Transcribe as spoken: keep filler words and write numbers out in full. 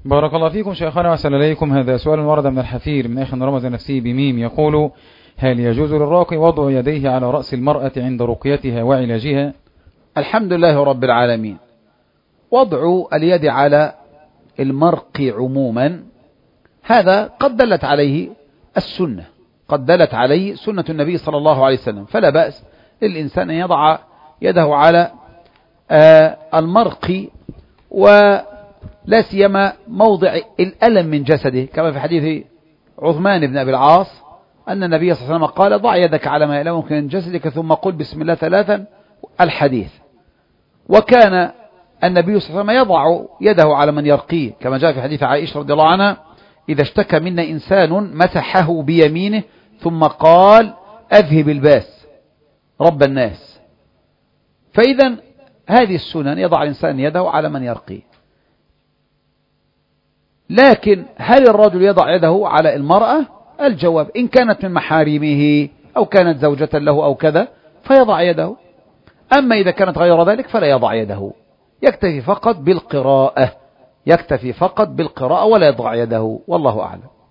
بارك الله فيكم شيخنا وأحسن إليكم. هذا سؤال ورد من الحفير من أخ رمز نفسه بميم، يقول: هل يجوز للراقي وضع يديه على رأس المرأة عند رقيتها وعلاجها؟ الحمد لله رب العالمين. وضع اليد على المرق عموما هذا قد دلت عليه السنة، قد دلت عليه سنة النبي صلى الله عليه وسلم، فلا بأس للإنسان أن يضع يده على آه المرق، ولا سيما موضع الألم من جسده، كما في حديث عثمان بن أبي العاص أن النبي صلى الله عليه وسلم قال: ضع يدك على ما يألمك من جسدك ثم قل بسم الله ثلاثا، الحديث. وكان النبي صلى الله عليه وسلم يضع يده على من يرقيه، كما جاء في حديث عائشة رضي الله عنها: إذا اشتكى منا إنسان مسحه بيمينه ثم قال: أذهب الباس رب الناس. فإذا هذه السنن يضع الإنسان يده على من يرقيه. لكن هل الرجل يضع يده على المرأة؟ الجواب: إن كانت من محارمه أو كانت زوجة له أو كذا فيضع يده، أما إذا كانت غير ذلك فلا يضع يده، يكتفي فقط بالقراءة، يكتفي فقط بالقراءة ولا يضع يده، والله أعلم.